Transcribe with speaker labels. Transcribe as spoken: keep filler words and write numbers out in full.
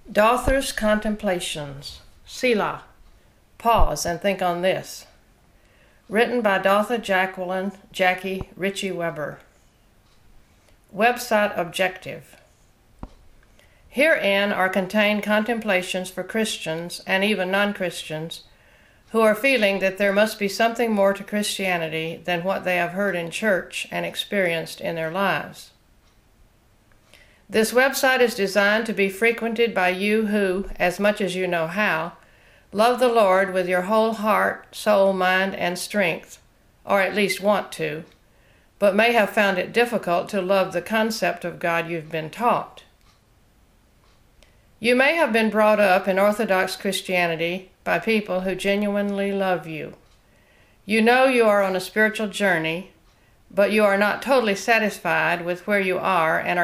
Speaker 1: Dother's Contemplations, Selah. Pause and think on this. Written by Dother Jacqueline Jackie Ritchie Weber. Website objective. Herein are contained contemplations for Christians and even non-Christians who are feeling that there must be something more to Christianity than what they have heard in church and experienced in their lives. This website is designed to be frequented by you who, as much as you know how, love the Lord with your whole heart, soul, mind, and strength, or at least want to, but may have found it difficult to love the concept of God you've been taught. You may have been brought up in Orthodox Christianity by people who genuinely love you. You know you are on a spiritual journey, but you are not totally satisfied with where you are and are